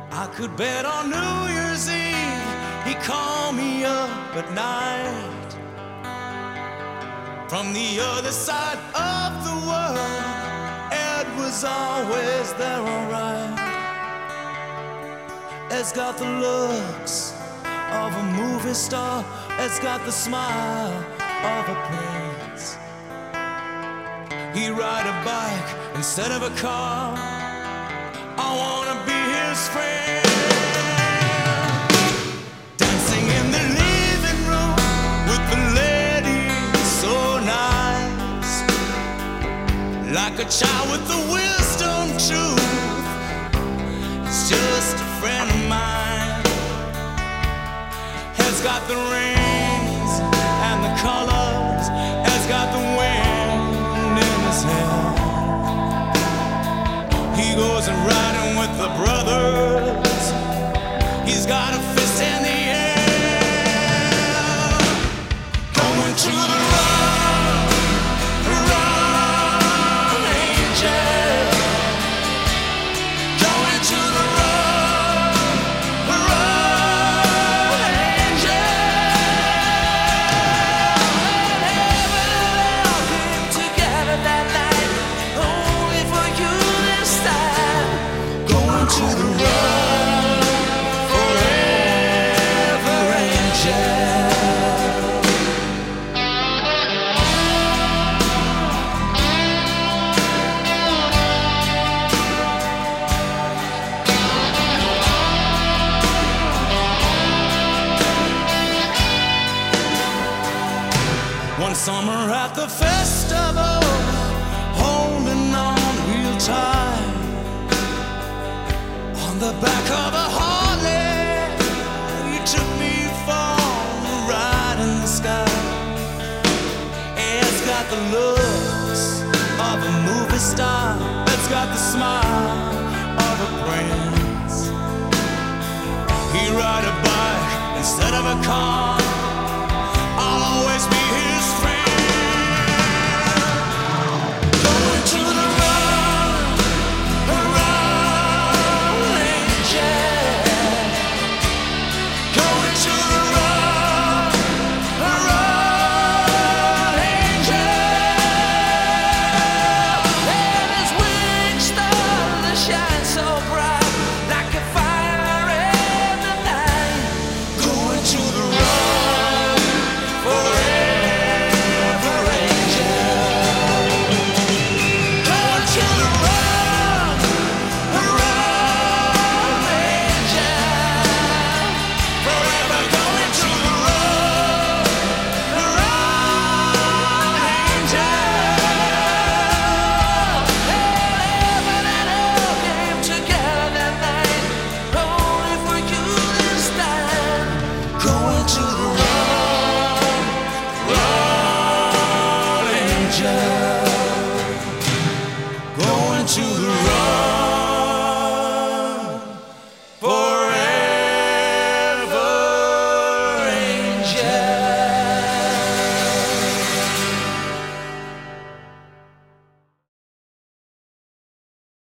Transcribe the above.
I could bet on New Year's Eve he called me up at night from the other side of the world. Ed was always there, alright. Ed's got the looks of a movie star. Ed's got the smile of a prince. He'd ride a bike instead of a car. I wanna be his friend. Dancing in the living room with the ladies so nice, like a child with the wisdom truth. He's just a friend of mine. He's got the rings and the colors. He's got the wind in his hair. He goes and riding with the brothers. He's got a fist in the air. Going to the run, angel. Going to the run, angel. Heaven came together that night, only for you this time. Going to the run, forever, angel. One summer at the festival, holding on real tight on the back of a Harley, you took me for a ride in the sky. It's got the looks of a movie star. It's got the smile of a prince. He ride a bike instead of a car.